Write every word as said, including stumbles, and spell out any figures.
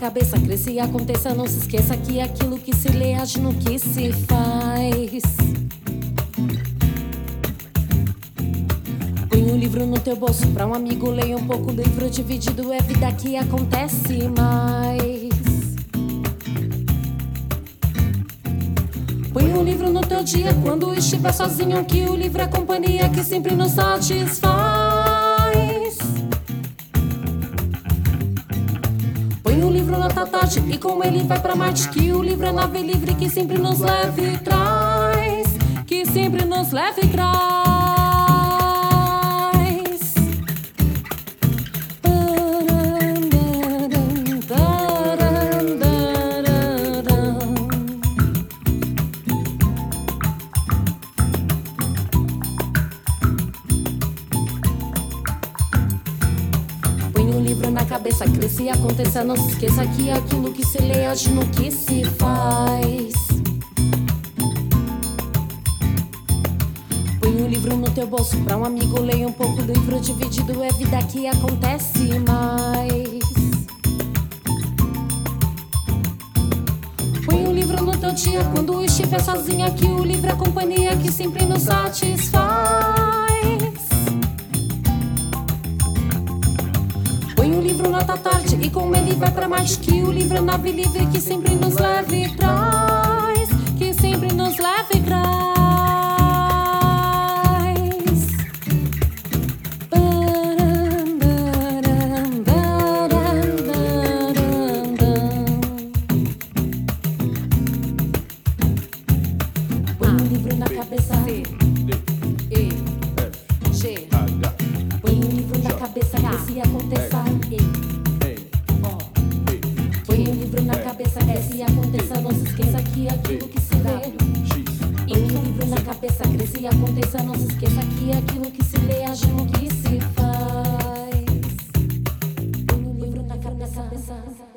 cabeça, cresça e aconteça. Não se esqueça que aquilo que se lê age no que se faz. Põe um livro no teu bolso pra um amigo, leia um pouco. Livro dividido é vida que acontece mais. Põe um livro no teu dia quando estiver sozinho, que o livro é a companhia que sempre nos satisfaz. Põe um livro na tua tarde e com ele vai pra Marte, que o livro é a nave livre que sempre nos leva e traz, que sempre nos leva e traz. Cabeça, cresça e aconteça. Não se esqueça que aquilo que se lê age no que se faz. Põe um livro no teu bolso pra um amigo, leia um pouco. Livro dividido é vida que acontece mais. Põe um livro no teu dia quando estiver sozinha, que o livro é a companhia que sempre nos satisfaz. Põe um livro na tua tarde e com ele vai pra Marte, que o livro é a nave livre que sempre nos leva e traz, que sempre nos leva e traz. Põe um livro na cabeça, C, E, G. Põe um livro na cabeça, que se aconteça. Põe um livro na cabeça, cresça e aconteça. Não se esqueça que aquilo que se lê. Põe um livro na cabeça, cresça e aconteça. Não se esqueça que aquilo que se lê age no que se